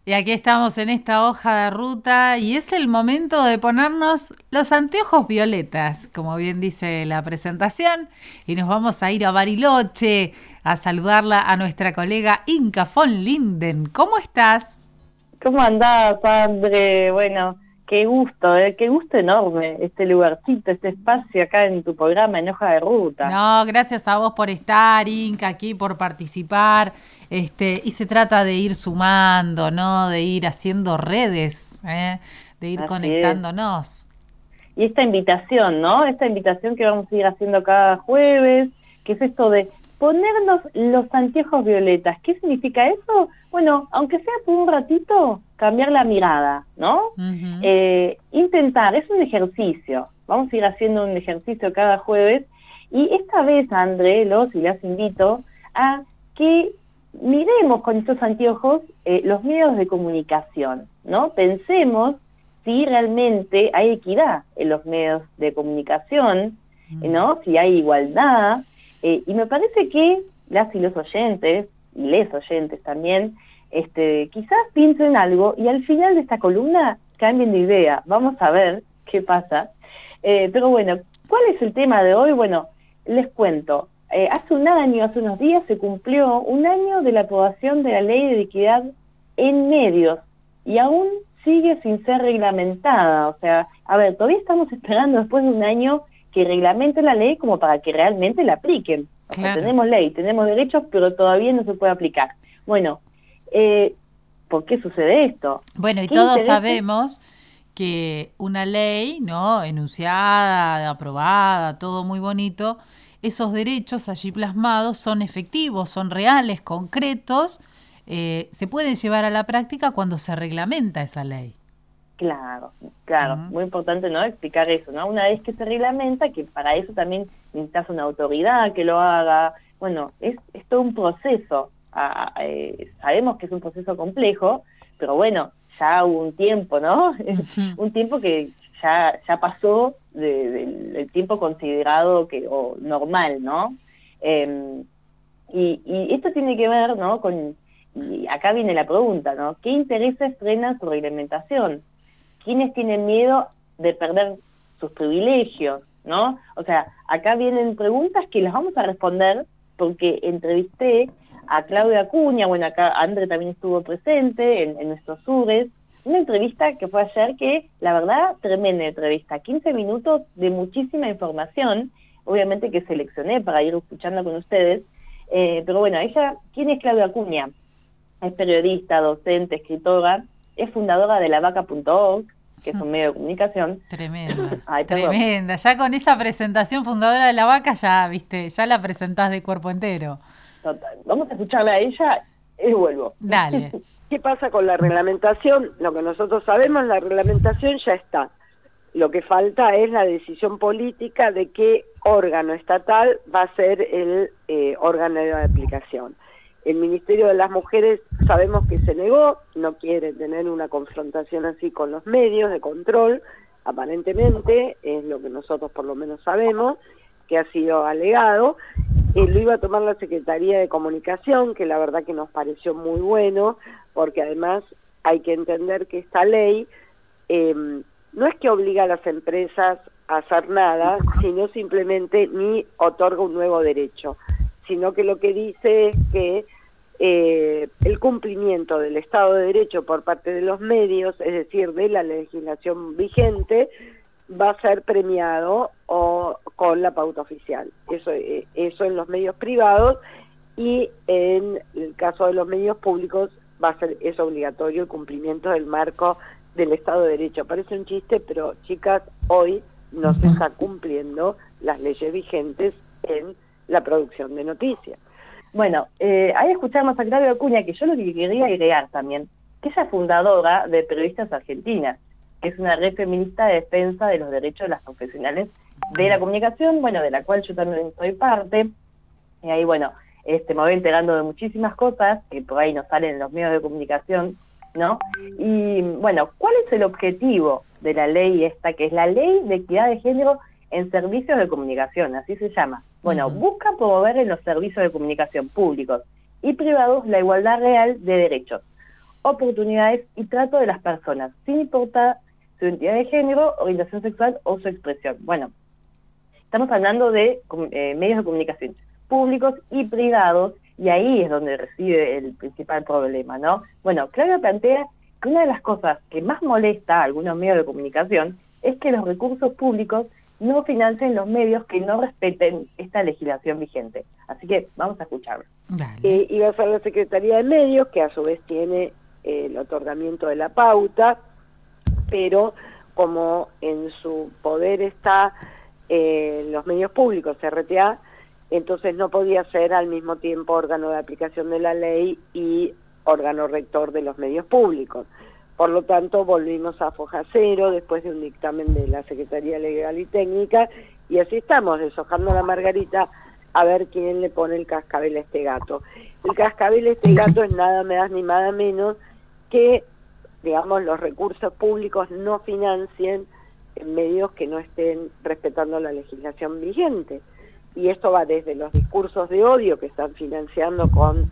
Y aquí estamos en esta hoja de ruta y es el momento de ponernos los anteojos violetas, como bien dice la presentación, y nos vamos a ir a Bariloche a saludarla a nuestra colega Inka von Linden. ¿Cómo estás? ¿Cómo andás, André? Bueno, qué gusto enorme este lugarcito, este espacio acá en tu programa en Hoja de Ruta. No, gracias a vos por estar, Inka, aquí por participar. Y se trata de ir sumando, ¿no? De ir haciendo redes, ¿eh? De ir Así es. conectándonos. Y esta invitación, ¿no? Esta invitación que vamos a ir haciendo cada jueves, que es esto de ponernos los anteojos violetas. ¿Qué significa eso? Bueno, aunque sea por un ratito, cambiar la mirada, ¿no? Ujú. Intentar, es un ejercicio. Vamos a ir haciendo un ejercicio cada jueves. Y esta vez, André, y las invito a que miremos con estos anteojos los medios de comunicación, ¿no? Pensemos si realmente hay equidad en los medios de comunicación, Mm. ¿no? Si hay igualdad, y me parece que las y los oyentes, y les oyentes también, quizás piensen algo y al final de esta columna cambien de idea. Vamos a ver qué pasa. Pero bueno, ¿cuál es el tema de hoy? Bueno, les cuento. Hace un año, hace unos días, se cumplió un año de la aprobación de la Ley de Equidad en Medios y aún sigue sin ser reglamentada. O sea, a ver, todavía estamos esperando después de un año que reglamente la ley como para que realmente la apliquen. O sea, Claro. tenemos ley, tenemos derechos, pero todavía no se puede aplicar. Bueno, eh, ¿por qué sucede esto? Bueno, y ¿Qué todos intereses? sabemos que una ley, ¿no? Enunciada, aprobada, todo muy bonito, esos derechos allí plasmados son efectivos, son reales, concretos, se pueden llevar a la práctica cuando se reglamenta esa ley. Claro, claro, ¿Mm? muy importante, ¿no? Explicar eso, ¿no? Una vez que se reglamenta, que para eso también necesitas una autoridad que lo haga. Bueno, es todo un proceso. Sabemos que es un proceso complejo, pero bueno, ya hubo un tiempo, ¿no? Ujú. Un tiempo que ya pasó del tiempo considerado o normal, ¿no? Eh, y esto tiene que ver, ¿no? Y acá viene la pregunta, ¿no? ¿Qué intereses frenan su reglamentación? ¿Quiénes tienen miedo de perder sus privilegios? ¿No? O sea, acá vienen preguntas que las vamos a responder porque entrevisté a Claudia Acuña, bueno, acá André también estuvo presente en nuestros subes, una entrevista que fue ayer que, la verdad, tremenda entrevista, 15 minutos de muchísima información, obviamente que seleccioné para ir escuchando con ustedes, pero bueno, ella, ¿quién es Claudia Acuña? Es periodista, docente, escritora, es fundadora de lavaca.org, que es un medio de comunicación. Tremenda, Ay, perdón. tremenda. Ya con esa presentación fundadora de la vaca, ya, viste, ya la presentás de cuerpo entero. Total. Vamos a escucharla a ella y vuelvo. Dale. ¿Qué pasa con la reglamentación? Lo que nosotros sabemos, la reglamentación ya está. Lo que falta es la decisión política de qué órgano estatal va a ser el órgano de aplicación. El Ministerio de las Mujeres sabemos que se negó, no quiere tener una confrontación así con los medios de control, aparentemente, es lo que nosotros por lo menos sabemos, que ha sido alegado. Lo iba a tomar la Secretaría de Comunicación, que la verdad que nos pareció muy bueno, porque además hay que entender que esta ley no es que obliga a las empresas a hacer nada, sino simplemente ni otorga un nuevo derecho, sino que lo que dice es que el cumplimiento del Estado de Derecho por parte de los medios, es decir, de la legislación vigente, va a ser premiado o con la pauta oficial. Eso en los medios privados, y en el caso de los medios públicos es obligatorio el cumplimiento del marco del Estado de Derecho. Parece un chiste, pero chicas, hoy no se está cumpliendo las leyes vigentes en la producción de noticias. Bueno, ahí escuchamos a Claudia Acuña, que yo lo que quería agregar también, que ella es fundadora de Periodistas Argentinas, que es una red feminista de defensa de los derechos de las profesionales de la comunicación, bueno, de la cual yo también soy parte, y ahí, bueno, me voy enterando de muchísimas cosas que por ahí nos salen en los medios de comunicación, ¿no? Y, bueno, ¿cuál es el objetivo de la ley esta, que es la Ley de Equidad de Género en Servicios de Comunicación, así se llama? Bueno, Ujú. busca promover en los servicios de comunicación públicos y privados la igualdad real de derechos, oportunidades y trato de las personas, sin importar su identidad de género, orientación sexual o su expresión. Bueno, estamos hablando de medios de comunicación públicos y privados, y ahí es donde reside el principal problema, ¿no? Bueno, Claudia plantea que una de las cosas que más molesta a algunos medios de comunicación es que los recursos públicos no financien los medios que no respeten esta legislación vigente. Así que vamos a escucharlo. Iba a ser la Secretaría de Medios, que a su vez tiene el otorgamiento de la pauta, pero como en su poder está los medios públicos, RTA, entonces no podía ser al mismo tiempo órgano de aplicación de la ley y órgano rector de los medios públicos. Por lo tanto, volvimos a foja cero después de un dictamen de la Secretaría Legal y Técnica, y así estamos, deshojando la margarita a ver quién le pone el cascabel a este gato. El cascabel a este gato es nada más ni nada menos que, digamos, los recursos públicos no financien en medios que no estén respetando la legislación vigente. Y esto va desde los discursos de odio que están financiando con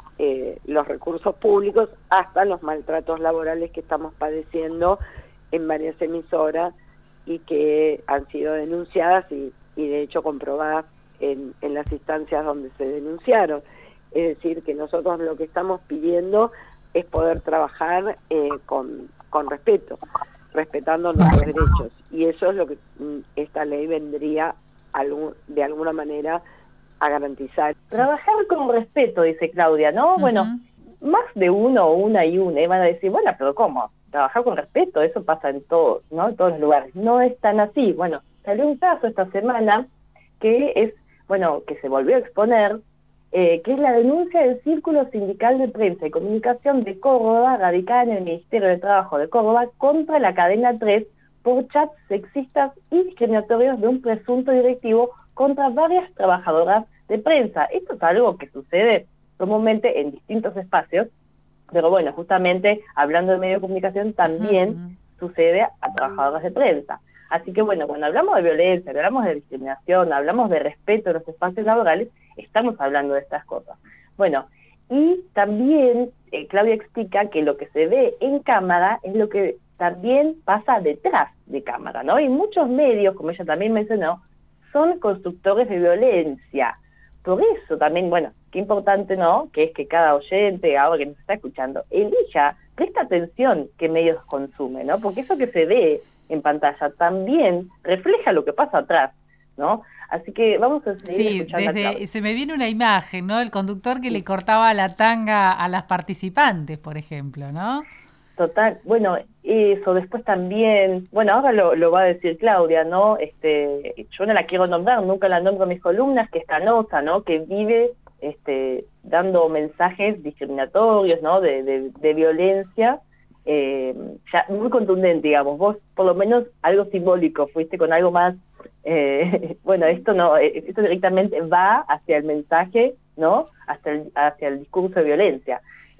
los recursos públicos hasta los maltratos laborales que estamos padeciendo en varias emisoras y que han sido denunciadas y de hecho comprobadas en las instancias donde se denunciaron. Es decir, que nosotros lo que estamos pidiendo es poder trabajar con respeto, respetando nuestros derechos. Y eso es lo que esta ley vendría de alguna manera a garantizar. Trabajar con respeto, dice Claudia, ¿no? Bueno, más de uno o una y una van a decir, bueno, pero ¿cómo? Trabajar con respeto, eso pasa en todos, ¿no? En todos los lugares. No es tan así. Bueno, salió un caso esta semana que es, bueno, que se volvió a exponer, que es la denuncia del Círculo Sindical de Prensa y Comunicación de Córdoba, radicada en el Ministerio de Trabajo de Córdoba, contra la Cadena 3 por chats sexistas y discriminatorios de un presunto directivo contra varias trabajadoras de prensa. Esto es algo que sucede comúnmente en distintos espacios, pero bueno, justamente hablando de medios de comunicación también sucede a trabajadoras de prensa. Así que bueno, cuando hablamos de violencia, hablamos de discriminación, hablamos de respeto en los espacios laborales, estamos hablando de estas cosas. Bueno, y también Claudia explica que lo que se ve en cámara es lo que también pasa detrás de cámara, ¿no? Y muchos medios, como ella también mencionó, son constructores de violencia. Por eso también, bueno, qué importante, ¿no?, que es que cada oyente, ahora que nos está escuchando, elija, presta atención qué medios consume, ¿no? Porque eso que se ve en pantalla también refleja lo que pasa atrás, ¿no? Así que vamos a seguir escuchando a Claudia. Se me viene una imagen, ¿no? El conductor que le cortaba la tanga a las participantes, por ejemplo, ¿no? Total, bueno, eso, después también, bueno, ahora lo va a decir Claudia, ¿no? Yo no la quiero nombrar, nunca la nombro en mis columnas, que es Canosa, ¿no? Que vive dando mensajes discriminatorios, ¿no? De violencia, ya muy contundente, digamos. Vos, por lo menos, algo simbólico, fuiste con algo más, bueno, esto no, esto directamente va hacia el mensaje, ¿no? Hacia el discurso de violencia.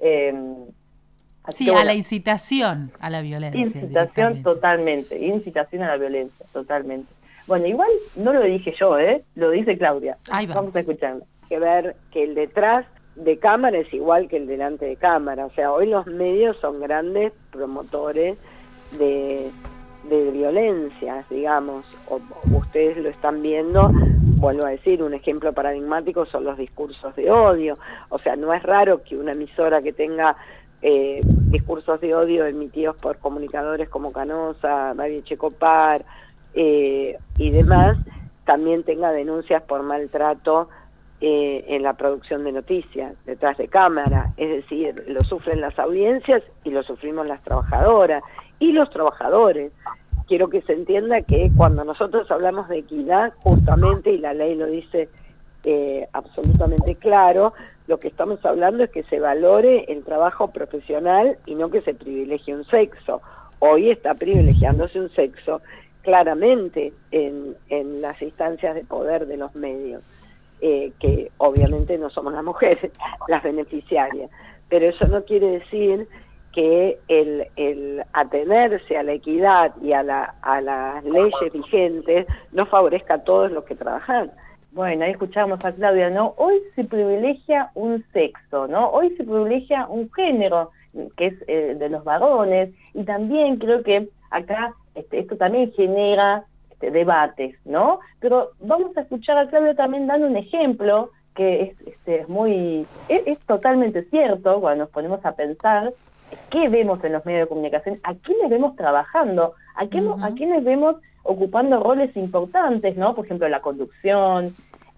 Sí, a la incitación a la violencia. Incitación totalmente, incitación a la violencia, totalmente. Bueno, igual no lo dije yo, lo dice Claudia. Vamos a escucharlo. Hay que ver que el detrás de cámara es igual que el delante de cámara. O sea, hoy los medios son grandes promotores de violencias, digamos. Ustedes lo están viendo, vuelvo a decir, un ejemplo paradigmático son los discursos de odio. O sea, no es raro que una emisora que tenga discursos de odio emitidos por comunicadores como Canosa, María Checopar y demás, también tenga denuncias por maltrato en la producción de noticias, detrás de cámara. Es decir, lo sufren las audiencias y lo sufrimos las trabajadoras y los trabajadores. Quiero que se entienda que cuando nosotros hablamos de equidad, justamente, y la ley lo dice absolutamente claro, lo que estamos hablando es que se valore el trabajo profesional y no que se privilegie un sexo. Hoy está privilegiándose un sexo claramente en las instancias de poder de los medios, que obviamente no somos las mujeres las beneficiarias, pero eso no quiere decir que el atenerse a la equidad y a las leyes vigentes no favorezca a todos los que trabajan. Bueno, ahí escuchamos a Claudia, ¿no? Hoy se privilegia un sexo, ¿no? Hoy se privilegia un género. que es de los varones, y también creo que acá esto también genera debates, ¿no? Pero vamos a escuchar a Claudia también dando un ejemplo que es totalmente cierto cuando nos ponemos a pensar qué vemos en los medios de comunicación, a quiénes vemos trabajando, a quiénes vemos ocupando roles importantes, ¿no? Por ejemplo, la conducción,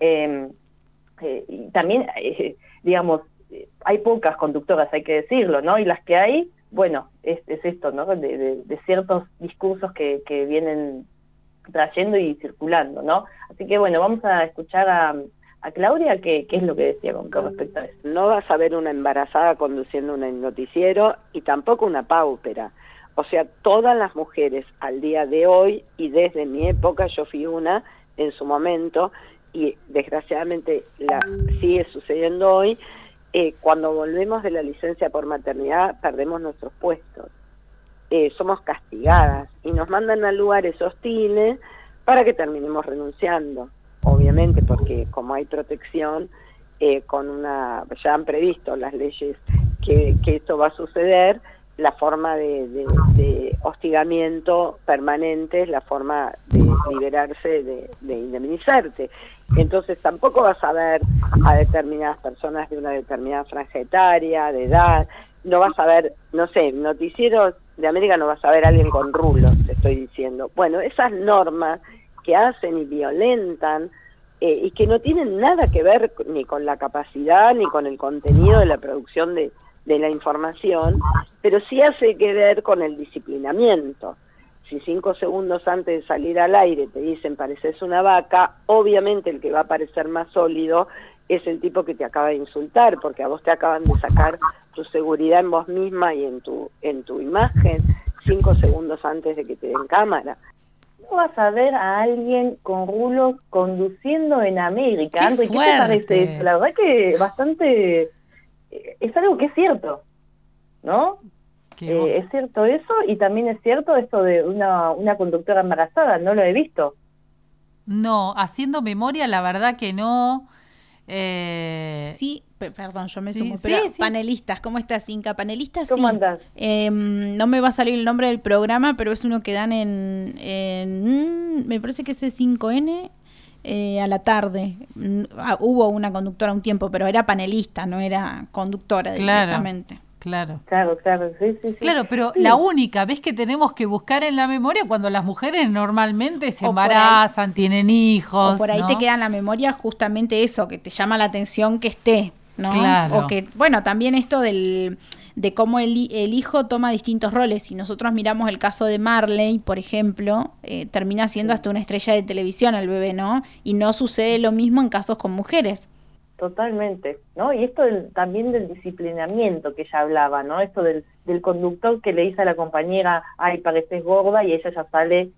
y también, digamos, hay pocas conductoras, hay que decirlo, ¿no? Y las que hay, bueno, es esto, ¿no? De ciertos discursos que vienen trayendo y circulando, ¿no? Así que, bueno, vamos a escuchar a Claudia qué es lo que decía con respecto a eso. No vas a ver una embarazada conduciendo un noticiero y tampoco una paupera. O sea, todas las mujeres al día de hoy, y desde mi época, yo fui una en su momento, y desgraciadamente sigue sucediendo hoy, cuando volvemos de la licencia por maternidad perdemos nuestros puestos. Somos castigadas y nos mandan a lugares hostiles para que terminemos renunciando. Obviamente, porque como hay protección, ya han previsto las leyes que esto va a suceder, la forma de hostigamiento permanente es la forma de liberarse, de indemnizarte. Entonces tampoco vas a ver a determinadas personas de una determinada franja etaria, de edad, no vas a ver, no sé, noticieros de América no vas a ver a alguien con rulos, te estoy diciendo. Bueno, esas normas que hacen y violentan y que no tienen nada que ver ni con la capacidad ni con el contenido de la producción de la información, pero sí hace que ver con el disciplinamiento. Si 5 segundos antes de salir al aire te dicen pareces una vaca, obviamente el que va a parecer más sólido es el tipo que te acaba de insultar, porque a vos te acaban de sacar tu seguridad en vos misma y en tu imagen 5 segundos antes de que te den cámara. No vas a ver a alguien con rulos conduciendo en América. ¿Qué ¿Qué te parece eso? La verdad que bastante... es algo que es cierto, ¿no? Es cierto eso, y también es cierto esto de una conductora embarazada, no lo he visto. No, haciendo memoria, la verdad que no. Sí, perdón, yo me sumo, pero sí. Panelistas, ¿cómo estás, Inca? Panelistas, ¿Cómo sí. andás? No me va a salir el nombre del programa, pero es uno que dan me parece que es C5N, a la tarde. Hubo una conductora un tiempo, pero era panelista, no era conductora directamente. Claro, sí. Claro, pero sí. la única vez que tenemos que buscar en la memoria cuando las mujeres normalmente se embarazan, tienen hijos. O por ahí, ¿no? Te queda en la memoria justamente eso, que te llama la atención que esté, ¿no? Claro. O que, bueno, también esto de cómo el hijo toma distintos roles. Si nosotros miramos el caso de Marley, por ejemplo, termina siendo hasta una estrella de televisión el bebé, ¿no? Y no sucede lo mismo en casos con mujeres. Totalmente, ¿no? Y esto también del disciplinamiento que ella hablaba, ¿no? Esto del conductor que le dice a la compañera, ay, pareces gorda, y ella ya sale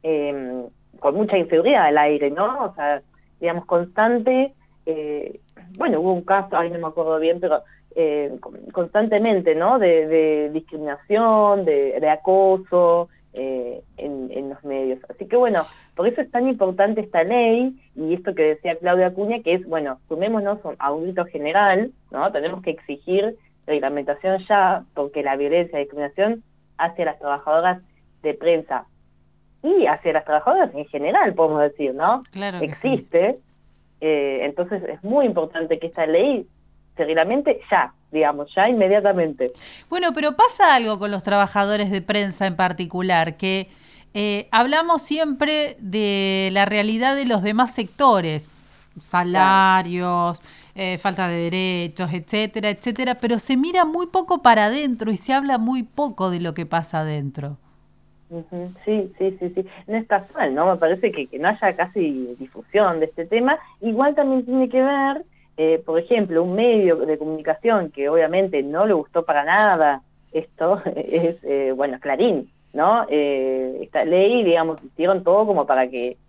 con mucha inseguridad al aire, ¿no? O sea, digamos, constante, bueno, hubo un caso, ay, no me acuerdo bien, pero constantemente, ¿no? De discriminación, de acoso en los medios. Así que bueno, por eso es tan importante esta ley, y esto que decía Claudia Acuña, que es, bueno, sumémonos a un grito general, ¿no? Tenemos que exigir reglamentación ya, porque la violencia y discriminación hacia las trabajadoras de prensa y hacia las trabajadoras en general, podemos decir, ¿no? Claro que existe, sí. Entonces es muy importante que esta ley se reglamente ya, digamos, ya inmediatamente. Bueno, pero pasa algo con los trabajadores de prensa en particular, que hablamos siempre de la realidad de los demás sectores, salarios, falta de derechos, etcétera, etcétera, pero se mira muy poco para adentro y se habla muy poco de lo que pasa adentro. Sí. No es casual, ¿no? Me parece que no haya casi difusión de este tema. Igual también tiene que ver, por ejemplo, un medio de comunicación que obviamente no le gustó para nada esto, es, bueno, Clarín, ¿no? Esta ley, digamos, hicieron todo como para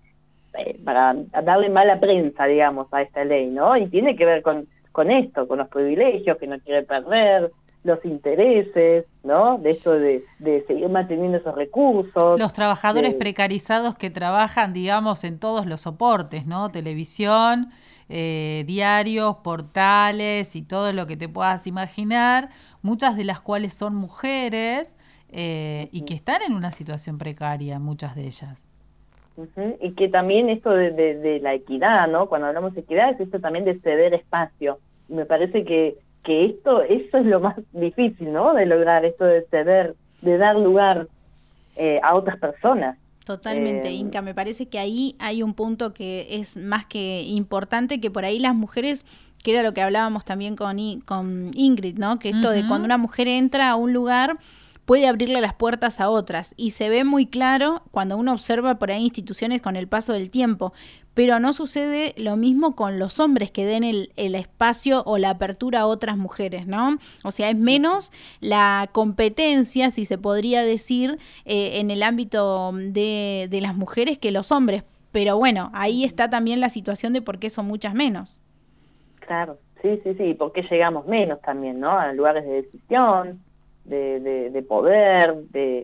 darle mala prensa, digamos, a esta ley, ¿no? Y tiene que ver con esto, con los privilegios que no quiere perder, los intereses, ¿no? De esto de seguir manteniendo esos recursos. Los trabajadores precarizados que trabajan, digamos, en todos los soportes, ¿no? Televisión, diarios, portales y todo lo que te puedas imaginar, muchas de las cuales son mujeres y que están en una situación precaria, muchas de ellas. Y que también esto de la equidad, ¿no? Cuando hablamos de equidad es esto también de ceder espacio. Y me parece que eso es lo más difícil, ¿no? De lograr esto de ceder, de dar lugar a otras personas. Totalmente, Inca. Me parece que ahí hay un punto que es más que importante, que por ahí las mujeres, que era lo que hablábamos también con Ingrid, ¿no? Que esto de cuando una mujer entra a un lugar puede abrirle las puertas a otras, y se ve muy claro cuando uno observa por ahí instituciones con el paso del tiempo, pero no sucede lo mismo con los hombres que den el espacio o la apertura a otras mujeres, ¿no? O sea, es menos la competencia, si se podría decir, en el ámbito de las mujeres que los hombres, pero bueno, ahí está también la situación de por qué son muchas menos. Claro, sí, porque llegamos menos también, ¿no? A lugares de decisión, de poder,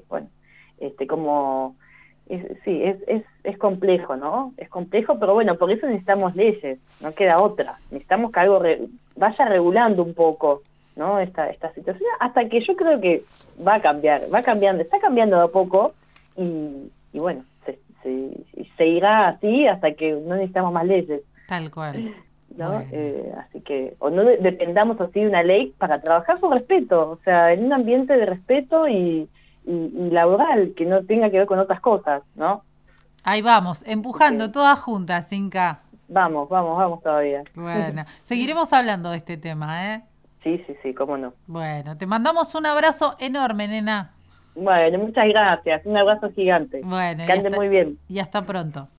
como es complejo, ¿no? Es complejo, pero bueno, por eso necesitamos leyes, no queda otra. Necesitamos que algo vaya regulando un poco, ¿no? Esta situación, hasta que yo creo que va a cambiar, está cambiando de a poco y bueno, se irá así hasta que no necesitamos más leyes. Tal cual. ¿No? Bueno. Así que, o no dependamos así de una ley para trabajar con respeto, o sea, en un ambiente de respeto y laboral, que no tenga que ver con otras cosas, ¿no? Ahí vamos, empujando todas juntas, Inca. Vamos todavía. Bueno, seguiremos hablando de este tema, ¿eh? Sí, cómo no. Bueno, te mandamos un abrazo enorme, nena. Bueno, muchas gracias, un abrazo gigante. Bueno, que ande muy bien. Y hasta pronto.